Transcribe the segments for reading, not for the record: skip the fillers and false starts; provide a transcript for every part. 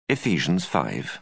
Ephesians 5.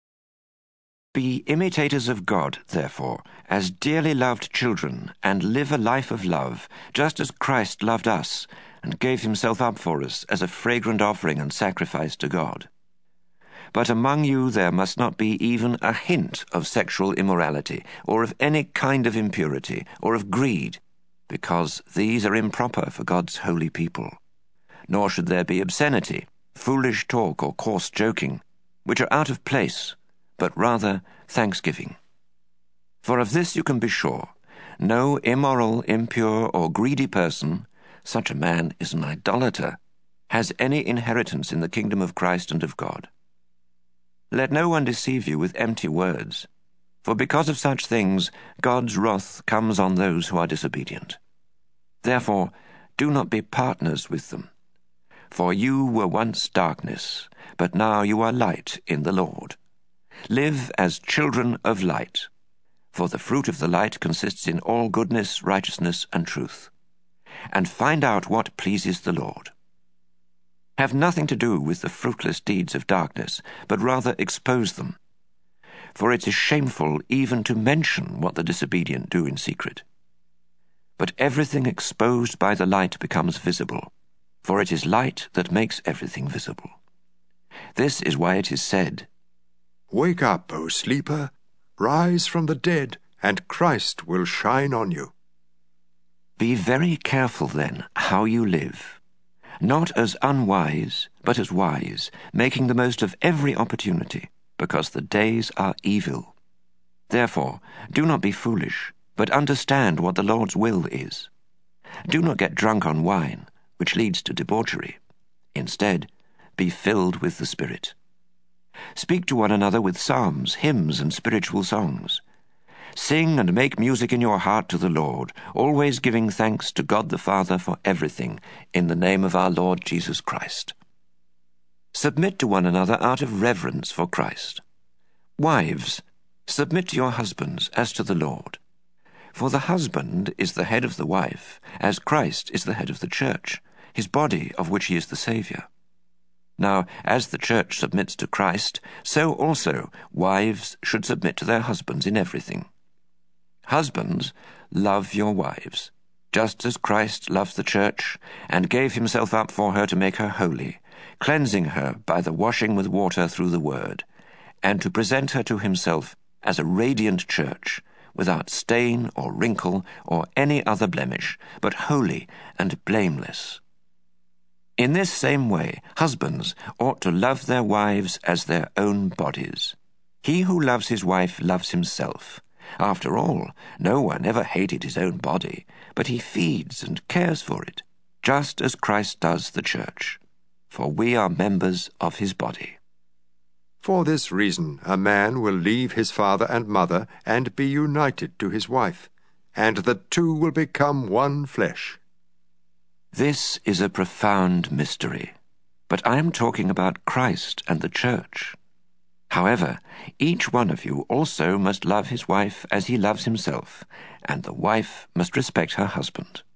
Be imitators of God, therefore, as dearly loved children, and live a life of love, just as Christ loved us, and gave himself up for us as a fragrant offering and sacrifice to God. But among you there must not be even a hint of sexual immorality, or of any kind of impurity, or of greed, because these are improper for God's holy people. Nor should there be obscenity, foolish talk, or coarse joking, which are out of place, but rather thanksgiving. For of this you can be sure, no immoral, impure, or greedy person, such a man is an idolater, has any inheritance in the kingdom of Christ and of God. Let no one deceive you with empty words, for because of such things God's wrath comes on those who are disobedient. Therefore, do not be partners with them. For you were once darkness, but now you are light in the Lord. Live as children of light, for the fruit of the light consists in all goodness, righteousness, and truth. And find out what pleases the Lord. Have nothing to do with the fruitless deeds of darkness, but rather expose them. For it is shameful even to mention what the disobedient do in secret. But everything exposed by the light becomes visible, for it is light that makes everything visible. This is why it is said, "Wake up, O sleeper, rise from the dead, and Christ will shine on you." Be very careful then how you live, not as unwise, but as wise, making the most of every opportunity, because the days are evil. Therefore, do not be foolish, but understand what the Lord's will is. Do not get drunk on wine, which leads to debauchery. Instead, be filled with the Spirit. Speak to one another with psalms, hymns, and spiritual songs. Sing and make music in your heart to the Lord, always giving thanks to God the Father for everything, in the name of our Lord Jesus Christ. Submit to one another out of reverence for Christ. Wives, submit to your husbands as to the Lord. For the husband is the head of the wife, as Christ is the head of the church, his body of which he is the Saviour. Now, as the church submits to Christ, so also wives should submit to their husbands in everything. Husbands, love your wives, just as Christ loved the church, and gave himself up for her to make her holy, cleansing her by the washing with water through the word, and to present her to himself as a radiant church, without stain or wrinkle or any other blemish, but holy and blameless. In this same way, husbands ought to love their wives as their own bodies. He who loves his wife loves himself. After all, no one ever hated his own body, but he feeds and cares for it, just as Christ does the church. For we are members of his body. For this reason a man will leave his father and mother and be united to his wife, and the two will become one flesh. This is a profound mystery, but I am talking about Christ and the church. However, each one of you also must love his wife as he loves himself, and the wife must respect her husband.